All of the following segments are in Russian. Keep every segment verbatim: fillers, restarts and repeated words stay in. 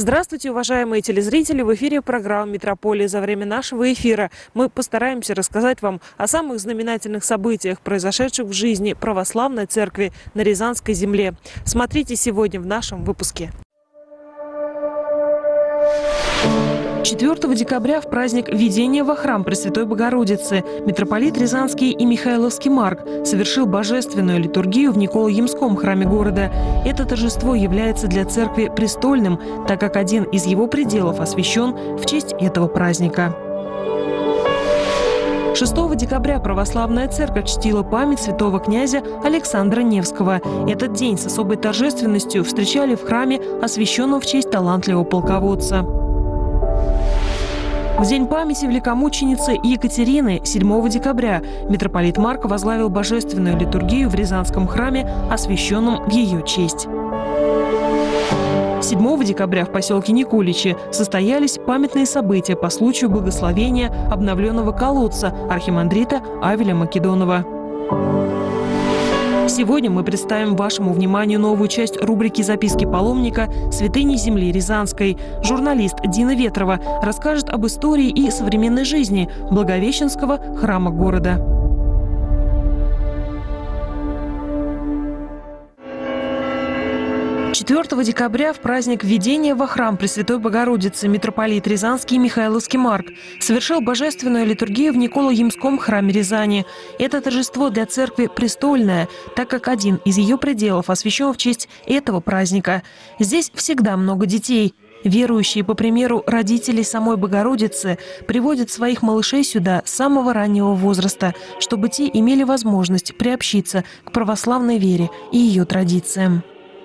Здравствуйте, уважаемые телезрители! В эфире программа «Метрополия». За время нашего эфира мы постараемся рассказать вам о самых знаменательных событиях, произошедших в жизни православной церкви на Рязанской земле. Смотрите сегодня в нашем выпуске. четвёртого декабря в праздник введения во храм Пресвятой Богородицы митрополит Рязанский и Михайловский Марк совершил божественную литургию в Николо-Ямском храме города. Это торжество является для церкви престольным, так как один из его пределов освящен в честь этого праздника. шестого декабря православная церковь чтила память святого князя Александра Невского. Этот день с особой торжественностью встречали в храме, освященном в честь талантливого полководца. В день памяти великомученицы Екатерины, седьмого декабря, митрополит Марк возглавил божественную литургию в Рязанском храме, освященном в ее честь. седьмого декабря в поселке Никуличи состоялись памятные события по случаю благословения обновленного колодца архимандрита Авеля Македонова. Сегодня мы представим вашему вниманию новую часть рубрики «Записки паломника. Святыни земли Рязанской». Журналист Дина Ветрова расскажет об истории и современной жизни Благовещенского храма города. четвёртого декабря в праздник введения во храм Пресвятой Богородицы митрополит Рязанский и Михайловский Марк совершил божественную литургию в Николо-Ямском храме Рязани. Это торжество для церкви престольное, так как один из ее пределов освящен в честь этого праздника. Здесь всегда много детей. Верующие, по примеру родителей самой Богородицы, приводят своих малышей сюда с самого раннего возраста, чтобы те имели возможность приобщиться к православной вере и ее традициям.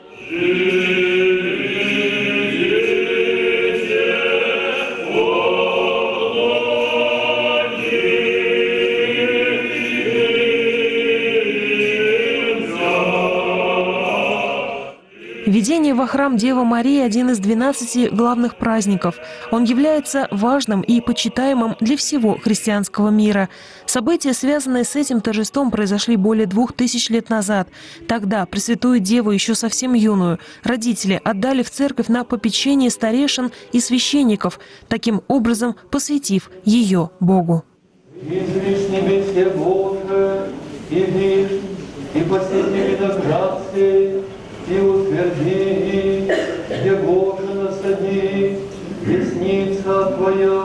Введение во храм Девы Марии – один из двенадцати главных праздников. Он является важным и почитаемым для всего христианского мира. События, связанные с этим торжеством, произошли более двух тысяч лет назад. Тогда Пресвятую Деву, еще совсем юную, родители отдали в церковь на попечение старейшин и священников, таким образом посвятив ее Богу. И утверди, где Боже насади, десница Твоя.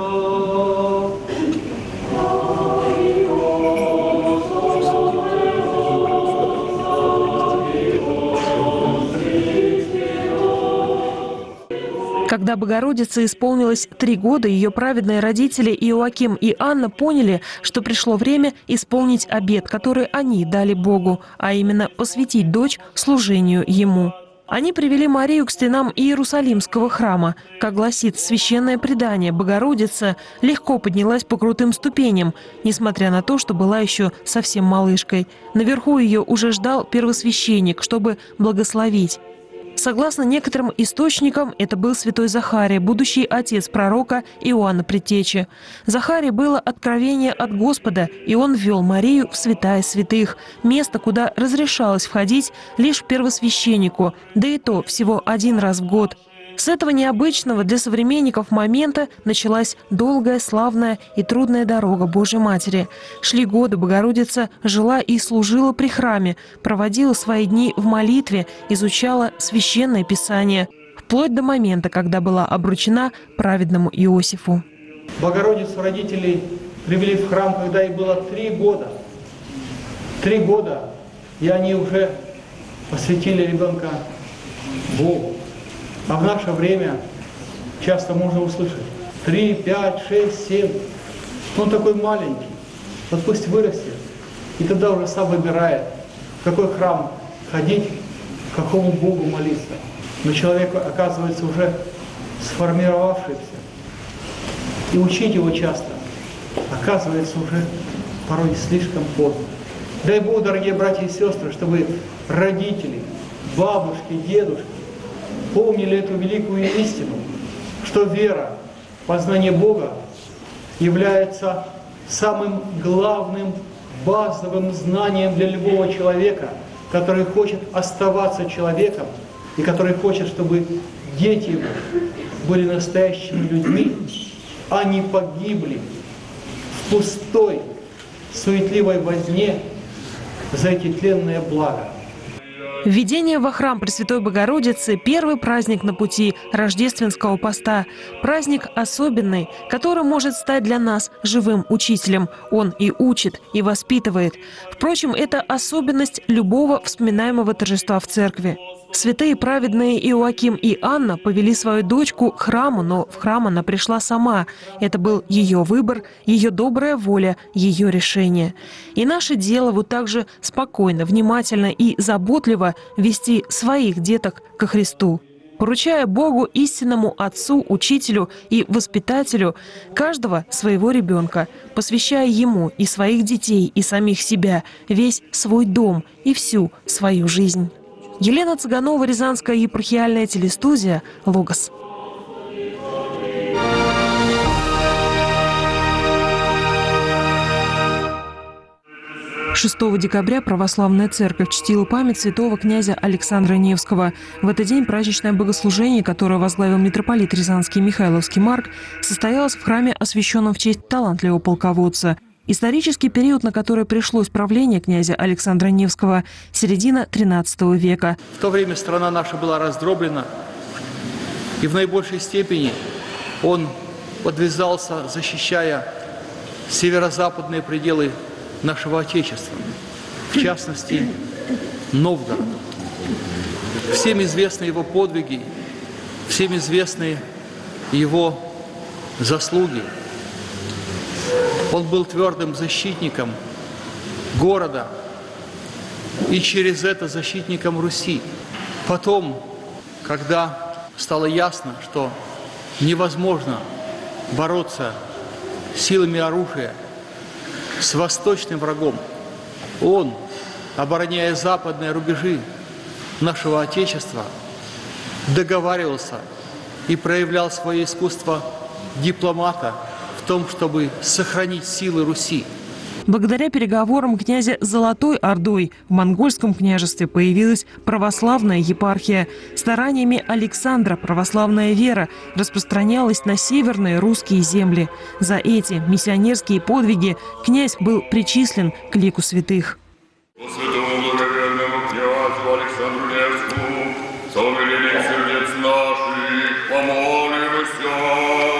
Когда Богородице исполнилось три года, ее праведные родители Иоаким и Анна поняли, что пришло время исполнить обет, который они дали Богу, а именно посвятить дочь служению Ему. Они привели Марию к стенам Иерусалимского храма. Как гласит священное предание, Богородица легко поднялась по крутым ступеням, несмотря на то, что была еще совсем малышкой. Наверху ее уже ждал первосвященник, чтобы благословить. Согласно некоторым источникам, это был святой Захарий, будущий отец пророка Иоанна Предтечи. Захарий было откровение от Господа, и он ввел Марию в святая святых, место, куда разрешалось входить лишь первосвященнику, да и то всего один раз в год. С этого необычного для современников момента началась долгая, славная и трудная дорога Божьей Матери. Шли годы, Богородица жила и служила при храме, проводила свои дни в молитве, изучала священное писание, вплоть до момента, когда была обручена праведному Иосифу. Богородицу родителей привели в храм, когда ей было три года. Три года, и они уже посвятили ребенка Богу. А в наше время часто можно услышать три, пять, шесть, семь. Он такой маленький, вот пусть вырастет. И тогда уже сам выбирает, в какой храм ходить, к какому Богу молиться. Но человек оказывается уже сформировавшийся. И учить его часто оказывается уже порой слишком поздно. Дай Бог, дорогие братья и сестры, чтобы родители, бабушки, дедушки помнили эту великую истину, что вера, познание Бога является самым главным, базовым знанием для любого человека, который хочет оставаться человеком и который хочет, чтобы дети его были настоящими людьми, а не погибли в пустой, суетливой возне за эти тленные блага. Введение во храм Пресвятой Богородицы – первый праздник на пути рождественского поста. Праздник особенный, который может стать для нас живым учителем. Он и учит, и воспитывает. Впрочем, это особенность любого вспоминаемого торжества в церкви. Святые праведные Иоаким и Анна повели свою дочку к храму, но в храм она пришла сама. Это был ее выбор, ее добрая воля, ее решение. И наше дело вот так же спокойно, внимательно и заботливо вести своих деток ко Христу, поручая Богу, истинному Отцу, Учителю и Воспитателю, каждого своего ребенка, посвящая Ему и своих детей, и самих себя, весь свой дом и всю свою жизнь. Елена Цыганова, Рязанская епархиальная телестудия, Логос. шестого декабря Православная Церковь чтила память святого князя Александра Невского. В этот день праздничное богослужение, которое возглавил митрополит Рязанский Михайловский Марк, состоялось в храме, освященном в честь талантливого полководца. Исторический период, на который пришлось правление князя Александра Невского – середина тринадцатого века. В то время страна наша была раздроблена, и в наибольшей степени он подвязался, защищая северо-западные пределы нашего Отечества, в частности, Новгород. Всем известны его подвиги, всем известны его заслуги. Он был твердым защитником города и через это защитником Руси. Потом, когда стало ясно, что невозможно бороться силами оружия с восточным врагом, он, обороняя западные рубежи нашего Отечества, договаривался и проявлял свое искусство дипломата в том, чтобы сохранить силы Руси. Благодаря переговорам князя с Золотой Ордой в Монгольском княжестве появилась православная епархия. Стараниями Александра православная вера распространялась на северные русские земли. За эти миссионерские подвиги князь был причислен к лику святых. По святому благоверному князю Александру Невскому, за умиление сердец наших, помолимся.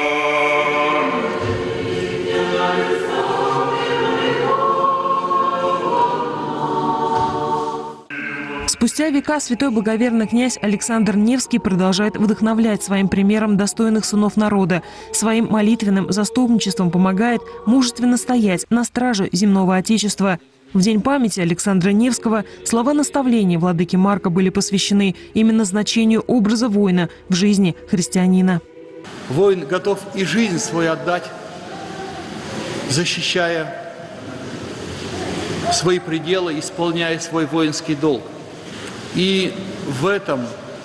Спустя века святой благоверный князь Александр Невский продолжает вдохновлять своим примером достойных сынов народа. Своим молитвенным заступничеством помогает мужественно стоять на страже земного Отечества. В день памяти Александра Невского слова наставления владыки Марка были посвящены именно значению образа воина в жизни христианина. Воин готов и жизнь свою отдать, защищая свои пределы, исполняя свой воинский долг. И в этом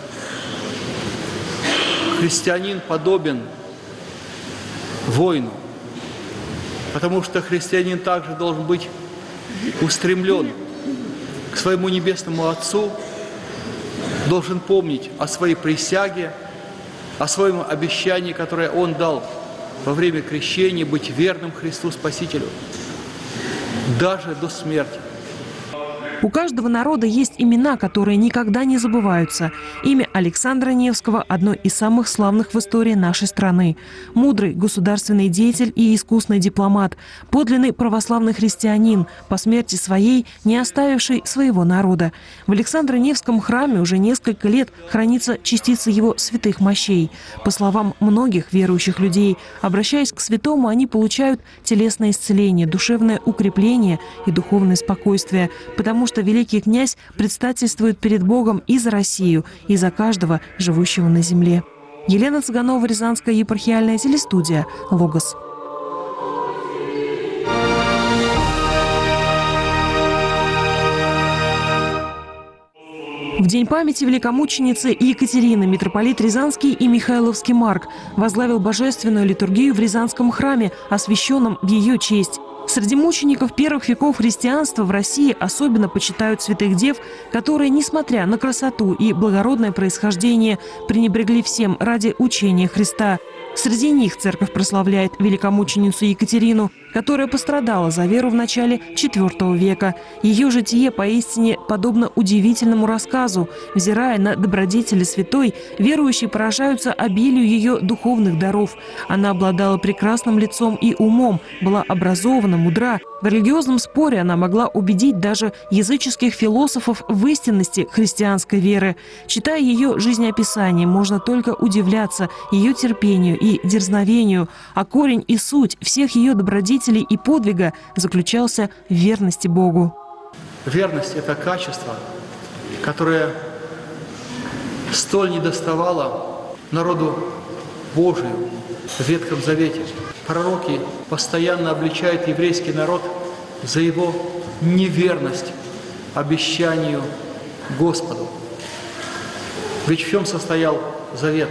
христианин подобен воину, потому что христианин также должен быть устремлен к своему небесному Отцу, должен помнить о своей присяге, о своем обещании, которое он дал во время крещения, быть верным Христу Спасителю, даже до смерти. У каждого народа есть имена, которые никогда не забываются. Имя Александра Невского – одно из самых славных в истории нашей страны. Мудрый государственный деятель и искусный дипломат, подлинный православный христианин, по смерти своей не оставивший своего народа. В Александро-Невском храме уже несколько лет хранится частица его святых мощей. По словам многих верующих людей, обращаясь к святому, они получают телесное исцеление, душевное укрепление и духовное спокойствие, потому что что великий князь предстательствует перед Богом и за Россию, и за каждого живущего на земле. Елена Цыганова, Рязанская епархиальная телестудия, Логос. В день памяти великомученицы Екатерины митрополит Рязанский и Михайловский Марк возглавил божественную литургию в Рязанском храме, освященном в ее честь. Среди мучеников первых веков христианства в России особенно почитают святых дев, которые, несмотря на красоту и благородное происхождение, пренебрегли всем ради учения Христа. Среди них церковь прославляет великомученицу Екатерину, которая пострадала за веру в начале четвёртого века. Ее житие поистине подобно удивительному рассказу. Взирая на добродетели святой, верующие поражаются обилию ее духовных даров. Она обладала прекрасным лицом и умом, была образована, мудра. В религиозном споре она могла убедить даже языческих философов в истинности христианской веры. Читая ее жизнеописание, можно только удивляться ее терпению и дерзновению, а корень и суть всех ее добродетелей и подвига заключался в верности Богу. Верность – это качество, которое столь недоставало народу Божию в Ветхом Завете. Пророки постоянно обличают еврейский народ за его неверность обещанию Господу. Ведь в чем состоял завет?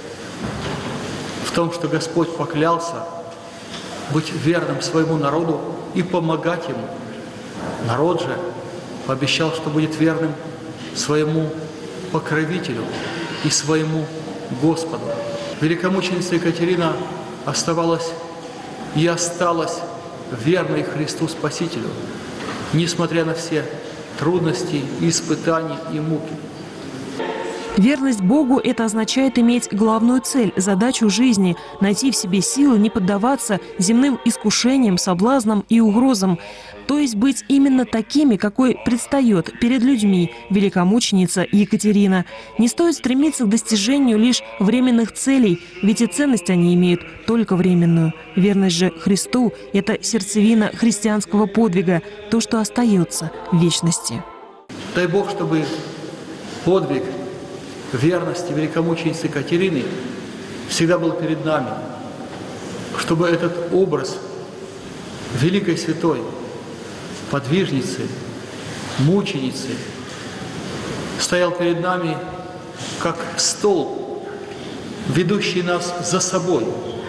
В том, что Господь поклялся быть верным своему народу и помогать ему. Народ же пообещал, что будет верным своему покровителю и своему Господу. Великомученица Екатерина оставалась и осталась верной Христу Спасителю, несмотря на все трудности, испытания и муки. Верность Богу – это означает иметь главную цель, задачу жизни – найти в себе силы не поддаваться земным искушениям, соблазнам и угрозам, то есть быть именно такими, какой предстает перед людьми великомученица Екатерина. Не стоит стремиться к достижению лишь временных целей, ведь и ценность они имеют только временную. Верность же Христу – это сердцевина христианского подвига, то, что остается в вечности. Дай Бог, чтобы подвиг верности великомученицы Екатерины всегда был перед нами, чтобы этот образ великой святой, подвижницы, мученицы стоял перед нами как столб, ведущий нас за собой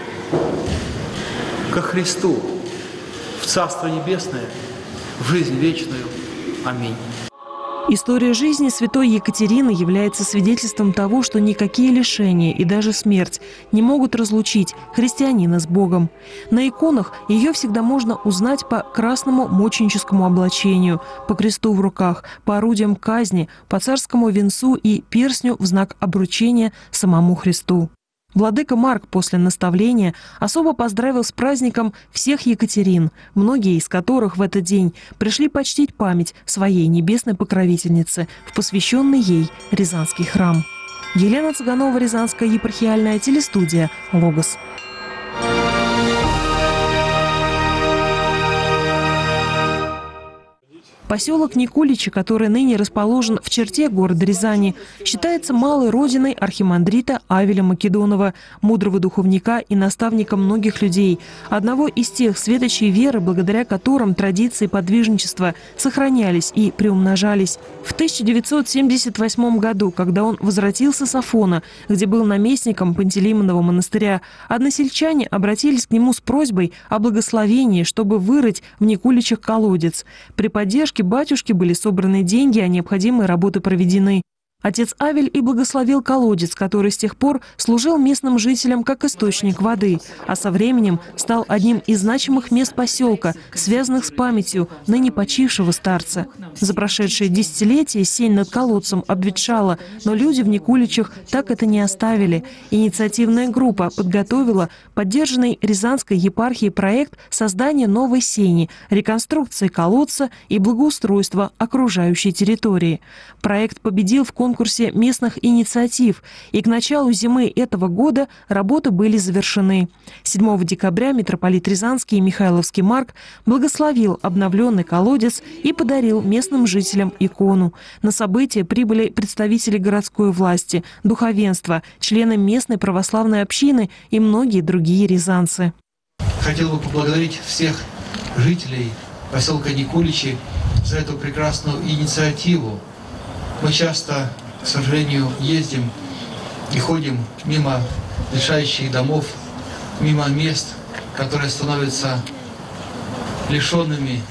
ко Христу, в Царство Небесное, в жизнь вечную. Аминь. История жизни святой Екатерины является свидетельством того, что никакие лишения и даже смерть не могут разлучить христианина с Богом. На иконах ее всегда можно узнать по красному мученическому облачению, по кресту в руках, по орудиям казни, по царскому венцу и перстню в знак обручения самому Христу. Владыка Марк после наставления особо поздравил с праздником всех Екатерин, многие из которых в этот день пришли почтить память своей небесной покровительницы в посвященный ей Рязанский храм. Елена Цыганова, Рязанская епархиальная телестудия «Логос». Поселок Никуличи, который ныне расположен в черте города Рязани, считается малой родиной архимандрита Авеля Македонова, мудрого духовника и наставника многих людей, одного из тех светочей веры, благодаря которым традиции подвижничества сохранялись и приумножались. В тысяча девятьсот семьдесят восьмом году, когда он возвратился с Афона, где был наместником Пантелеймонова монастыря, односельчане обратились к нему с просьбой о благословении, чтобы вырыть в Никуличах колодец. При поддержке батюшки были собраны деньги, а необходимые работы проведены. Отец Авель и благословил колодец, который с тех пор служил местным жителям как источник воды, а со временем стал одним из значимых мест поселка, связанных с памятью ныне почившего старца. За прошедшие десятилетия сень над колодцем обветшала, но люди в Никуличах так это не оставили. Инициативная группа подготовила поддержанный Рязанской епархией проект создания новой сени, реконструкции колодца и благоустройства окружающей территории. Проект победил в конкурсе конкурсе местных инициатив, и к началу зимы этого года работы были завершены. седьмого декабря митрополит Рязанский и Михайловский Марк благословил обновленный колодец и подарил местным жителям икону. На событие прибыли представители городской власти, духовенства, члены местной православной общины и многие другие рязанцы. Хотел бы поблагодарить всех жителей поселка Никуличи за эту прекрасную инициативу. Мы часто, к сожалению, ездим и ходим мимо решающих домов, мимо мест, которые становятся лишенными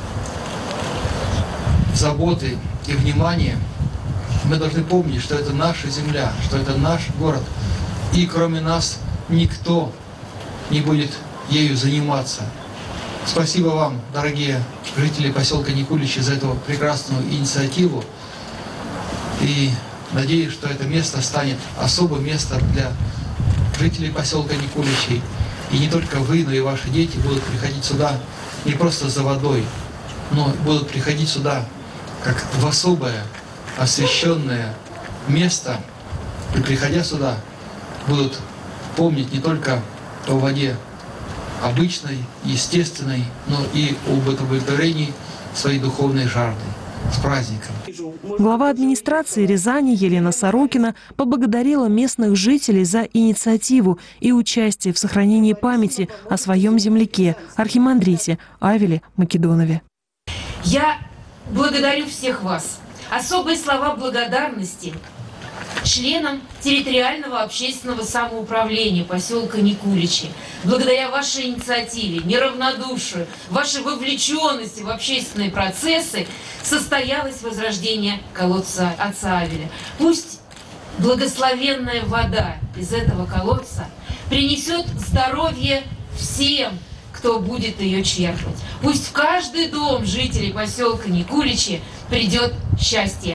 заботы и внимания, мы должны помнить, что это наша земля, что это наш город. И кроме нас никто не будет ею заниматься. Спасибо вам, дорогие жители поселка Никуличи, за эту прекрасную инициативу. И надеюсь, что это место станет особым местом для жителей поселка Никуличи. И не только вы, но и ваши дети будут приходить сюда не просто за водой, но будут приходить сюда как в особое, освященное место. И приходя сюда, будут помнить не только о воде обычной, естественной, но и об удовлетворении своей духовной жажды. С праздником! Глава администрации Рязани Елена Сорокина поблагодарила местных жителей за инициативу и участие в сохранении памяти о своем земляке, архимандрите Авеле Македонове. Я благодарю всех вас. Особые слова благодарности членам территориального общественного самоуправления поселка Никуличи. Благодаря вашей инициативе, неравнодушию, вашей вовлеченности в общественные процессы состоялось возрождение колодца отца Авеля. Пусть благословенная вода из этого колодца принесет здоровье всем, кто будет ее черпать. Пусть в каждый дом жителей поселка Никуличи придет счастье.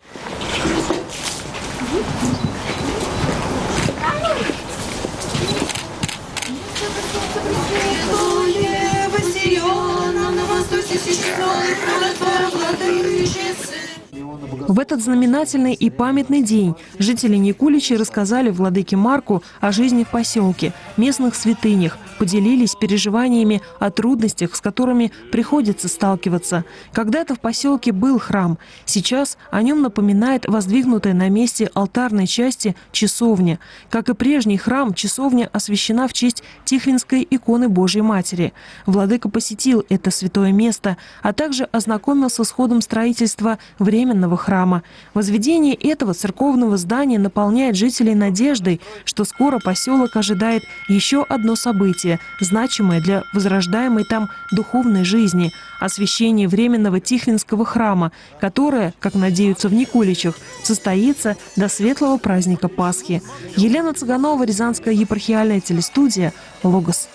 В этот знаменательный и памятный день жители Никуличи рассказали владыке Марку о жизни в поселке, местных святынях, поделились переживаниями о трудностях, с которыми приходится сталкиваться. Когда-то в поселке был храм, сейчас о нем напоминает воздвигнутая на месте алтарной части часовня. Как и прежний храм, часовня освящена в честь Тихвинской иконы Божьей Матери. Владыка посетил это святое место, а также ознакомился с ходом строительства временного храма. Возведение этого церковного здания наполняет жителей надеждой, что скоро поселок ожидает еще одно событие, значимое для возрождаемой там духовной жизни – освящение временного Тихвинского храма, которое, как надеются в Никуличах, состоится до светлого праздника Пасхи. Елена Цыганова, Рязанская епархиальная телестудия, Логос.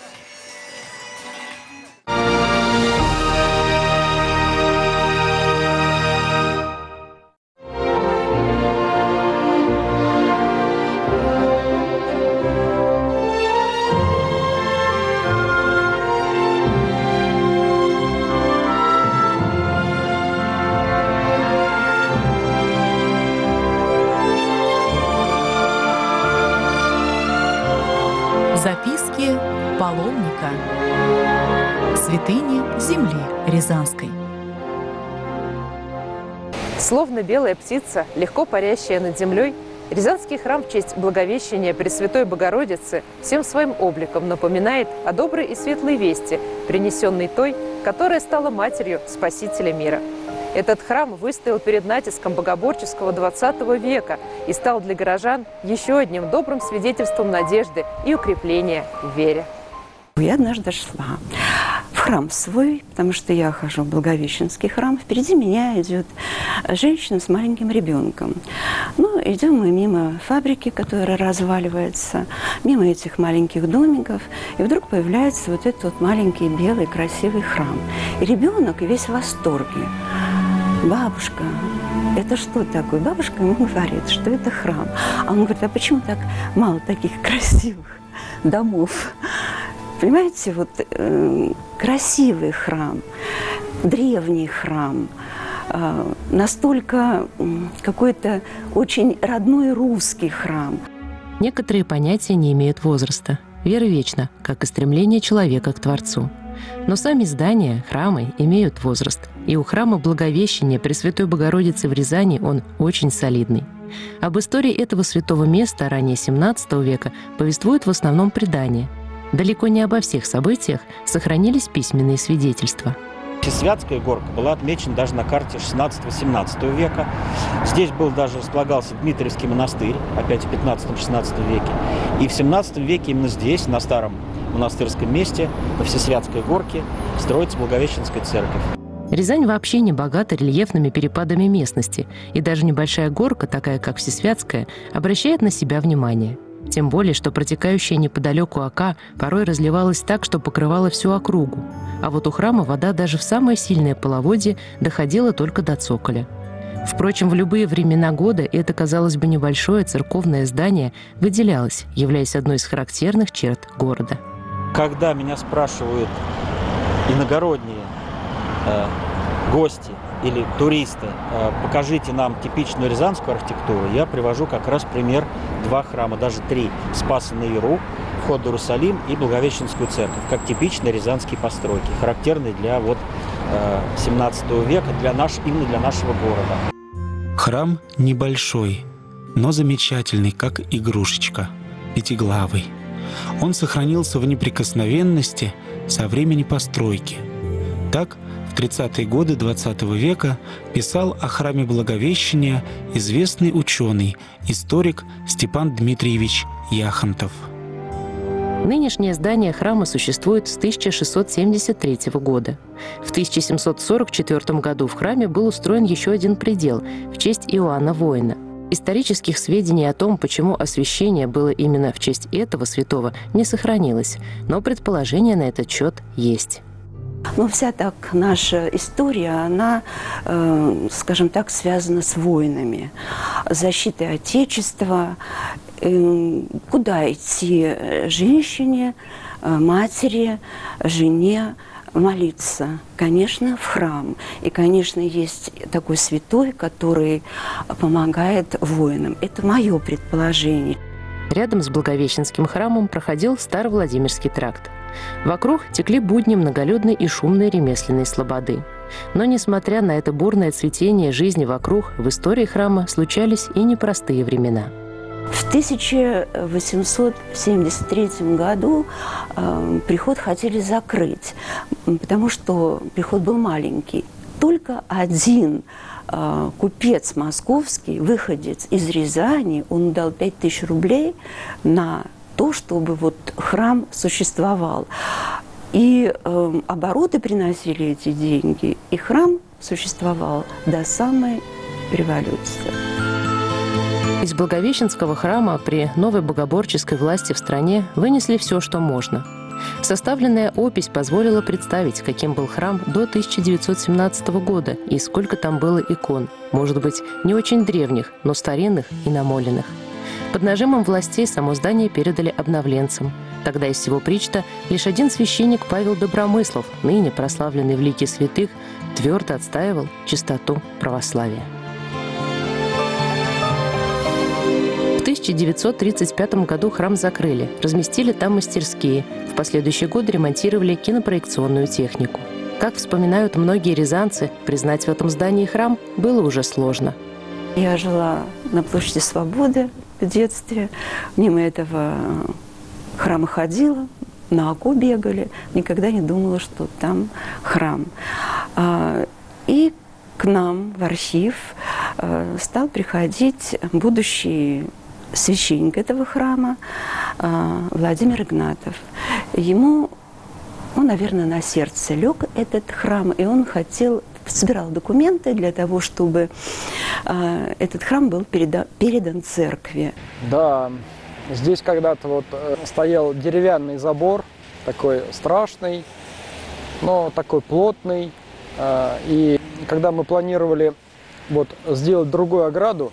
Записки паломника. Святыни земли Рязанской. Словно белая птица, легко парящая над землей, Рязанский храм в честь Благовещения Пресвятой Богородицы всем своим обликом напоминает о доброй и светлой вести, принесенной той, которая стала матерью Спасителя мира. Этот храм выстоял перед натиском богоборческого двадцатого века и стал для горожан еще одним добрым свидетельством надежды и укрепления в вере. Я однажды шла в храм свой, потому что я хожу в Благовещенский храм. Впереди меня идет женщина с маленьким ребенком. Ну, идем мы мимо фабрики, которая разваливается, мимо этих маленьких домиков, и вдруг появляется вот этот вот маленький белый красивый храм. И ребенок весь в восторге. Бабушка, это что такое? Бабушка ему говорит, что это храм. А он говорит, а почему так мало таких красивых домов? Понимаете, вот э, красивый храм, древний храм, э, настолько э, какой-то очень родной русский храм. Некоторые понятия не имеют возраста. Вера вечна, как и стремление человека к Творцу. Но сами здания, храмы имеют возраст. И у храма Благовещения Пресвятой Богородицы в Рязани он очень солидный. Об истории этого святого места ранее семнадцатого века повествуют в основном предания. Далеко не обо всех событиях сохранились письменные свидетельства. Всесвятская горка была отмечена даже на карте шестнадцатого-семнадцатого века. Здесь был даже располагался Дмитриевский монастырь, опять в пятнадцатом-шестнадцатом веке. И в семнадцатом веке именно здесь, на старом монастырском месте, на Всесвятской горке, строится Благовещенская церковь. Рязань вообще не богата рельефными перепадами местности, и даже небольшая горка, такая как Всесвятская, обращает на себя внимание. Тем более, что протекающая неподалеку Ока порой разливалась так, что покрывала всю округу. А вот у храма вода даже в самое сильное половодье доходила только до цоколя. Впрочем, в любые времена года это, казалось бы, небольшое церковное здание выделялось, являясь одной из характерных черт города. Когда меня спрашивают иногородние э, гости или туристы, э, покажите нам типичную рязанскую архитектуру, я привожу как раз пример два храма, даже три. Спаса на Яру, вход в Иерусалим и Благовещенскую церковь, как типичные рязанские постройки, характерные для вот, э, семнадцатого века, для наш, именно для нашего города. Храм небольшой, но замечательный, как игрушечка, пятиглавый. Он сохранился в неприкосновенности со времени постройки. Так, в тридцатые годы двадцатого века писал о храме Благовещения известный ученый, историк Степан Дмитриевич Яхонтов. Нынешнее здание храма существует с тысяча шестьсот семьдесят третьего года. В тысяча семьсот сорок четвёртом году в храме был устроен еще один предел в честь Иоанна Воина. Исторических сведений о том, почему освящение было именно в честь этого святого, не сохранилось, но предположение на этот счет есть. Но вся так наша история, она, э, скажем так, связана с войнами, защитой Отечества. Э, куда идти женщине, э, матери, жене молиться? Конечно, в храм. И, конечно, есть такой святой, который помогает воинам. Это мое предположение. Рядом с Благовещенским храмом проходил Старовладимирский тракт. Вокруг текли будни многолюдной и шумной ремесленной слободы. Но, несмотря на это бурное цветение жизни вокруг, в истории храма случались и непростые времена. В тысяча восемьсот семьдесят третьем году э, приход хотели закрыть, потому что приход был маленький. Только один э, купец московский, выходец из Рязани, он дал пять тысяч рублей на то, чтобы вот храм существовал. И э, обороты приносили эти деньги, и храм существовал до самой революции. Из Благовещенского храма при новой богоборческой власти в стране вынесли все, что можно. Составленная опись позволила представить, каким был храм до тысяча девятьсот семнадцатого года и сколько там было икон, может быть, не очень древних, но старинных и намоленных. Под нажимом властей само здание передали обновленцам. Тогда из всего Причта лишь один священник Павел Добромыслов, ныне прославленный в лике святых, твердо отстаивал чистоту православия. В тысяча девятьсот тридцать пятом году храм закрыли, разместили там мастерские, в последующие годы ремонтировали кинопроекционную технику. Как вспоминают многие рязанцы, признать в этом здании храм было уже сложно. Я жила на площади Свободы в детстве, мимо этого храма ходила, на Оку бегали, никогда не думала, что там храм. И к нам в архив стал приходить будущий священник этого храма Владимир Игнатов. Ему, он, наверное, на сердце лег этот храм, и он хотел, собирал документы для того, чтобы этот храм был передан, передан церкви. Да, здесь когда-то вот стоял деревянный забор, такой страшный, но такой плотный. И когда мы планировали вот сделать другую ограду,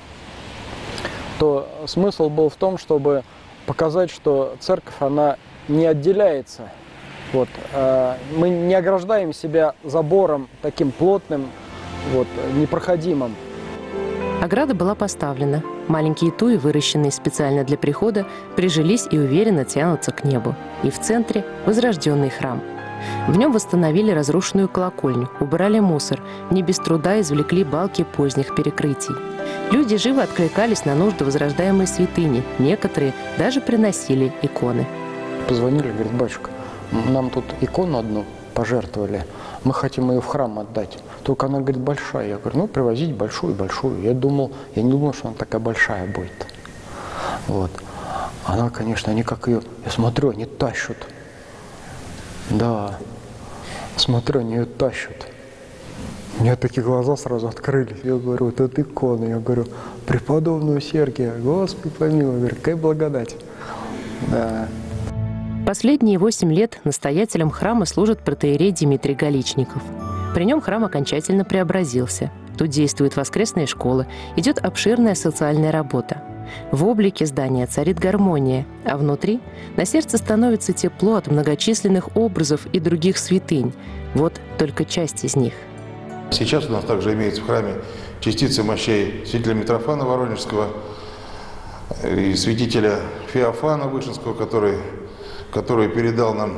то смысл был в том, чтобы показать, что церковь, она не отделяется. Вот, мы не ограждаем себя забором таким плотным, вот, непроходимым. Ограда была поставлена. Маленькие туи, выращенные специально для прихода, прижились и уверенно тянутся к небу. И в центре – возрожденный храм. В нем восстановили разрушенную колокольню, убрали мусор, не без труда извлекли балки поздних перекрытий. Люди живо откликались на нужды возрождаемой святыни, некоторые даже приносили иконы. Позвонили, говорит, батюшка, нам тут икону одну пожертвовали, мы хотим ее в храм отдать. Только она говорит, большая. Я говорю, ну, привозить большую-большую. Я думал, я не думал, что она такая большая будет. Вот. Она, конечно, они как ее, я смотрю, они тащат. Да, смотрю, они ее тащат. У меня такие глаза сразу открылись. Я говорю, вот это икона. Я говорю, преподобного Сергия, Господи помилуй, я говорю, какая благодать. Да. Последние восемь лет настоятелем храма служит протоиерей Дмитрий Галичников. При нем храм окончательно преобразился. Тут действует воскресная школа, идет обширная социальная работа. В облике здания царит гармония, а внутри на сердце становится тепло от многочисленных образов и других святынь. Вот только часть из них. Сейчас у нас также имеется в храме частицы мощей святителя Митрофана Воронежского и святителя Феофана Вышинского, который, который передал нам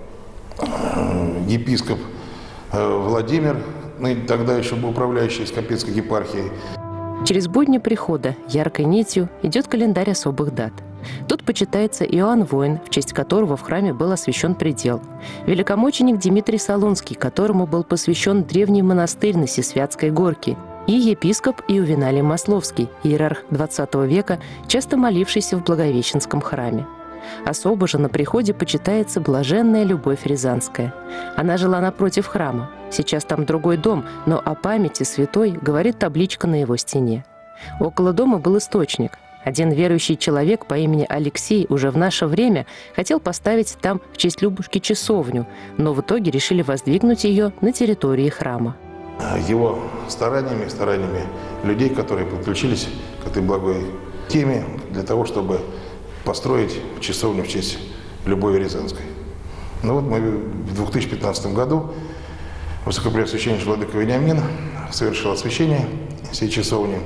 епископ Владимир, тогда еще был управляющий Скопецкой епархией. Через будни прихода яркой нитью идет календарь особых дат. Тут почитается Иоанн Воин, в честь которого в храме был освящен предел, великомученик Дмитрий Солунский, которому был посвящен древний монастырь на Сесвятской горке, и епископ Иовиналий Масловский, иерарх двадцатого века, часто молившийся в Благовещенском храме. Особо же на приходе почитается блаженная Любовь Рязанская. Она жила напротив храма. Сейчас там другой дом, но о памяти святой говорит табличка на его стене. Около дома был источник. Один верующий человек по имени Алексей уже в наше время хотел поставить там в честь Любушки часовню, но в итоге решили воздвигнуть ее на территории храма. Его стараниями, стараниями людей, которые подключились к этой благой теме для того, чтобы построить часовню в честь Любови Рязанской. Ну вот мы в две тысячи пятнадцатом году высокопреосвященнейший владыка Вениамин совершил освящение всей часовни,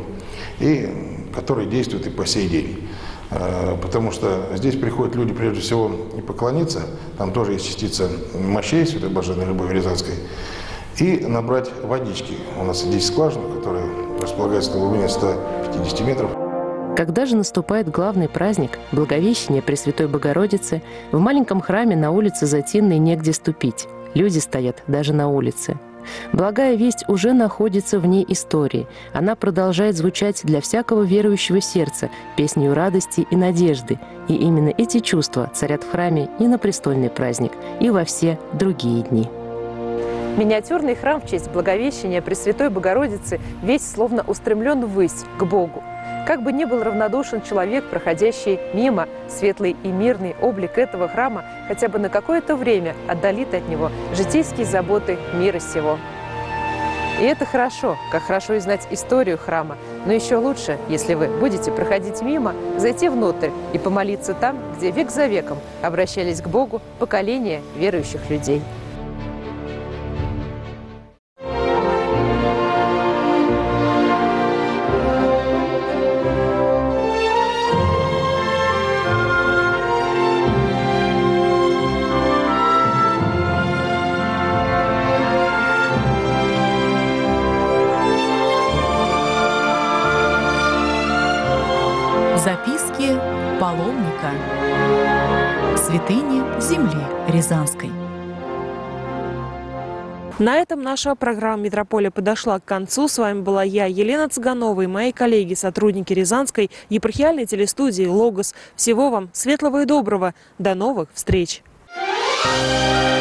и который действует и по сей день. Потому что здесь приходят люди прежде всего не поклониться, там тоже есть частица мощей Святой Блаженной Любови Рязанской, и набрать водички. У нас здесь скважина, которая располагается на глубине ста пятидесяти метров. Когда же наступает главный праздник – Благовещение Пресвятой Богородицы, в маленьком храме на улице Затинной негде ступить. Люди стоят даже на улице. Благая весть уже находится вне истории. Она продолжает звучать для всякого верующего сердца песнью радости и надежды. И именно эти чувства царят в храме и на престольный праздник, и во все другие дни. Миниатюрный храм в честь Благовещения Пресвятой Богородицы весь словно устремлен ввысь, к Богу. Как бы ни был равнодушен человек, проходящий мимо, светлый и мирный облик этого храма хотя бы на какое-то время отдалит от него житейские заботы мира сего. И это хорошо, как хорошо и знать историю храма, но еще лучше, если вы будете проходить мимо, зайти внутрь и помолиться там, где век за веком обращались к Богу поколения верующих людей. Записки паломника. Святыни земли Рязанской. На этом наша программа «Метрополия» подошла к концу. С вами была я, Елена Цыганова, и мои коллеги, сотрудники Рязанской епархиальной телестудии «Логос». Всего вам светлого и доброго. До новых встреч! Thank you.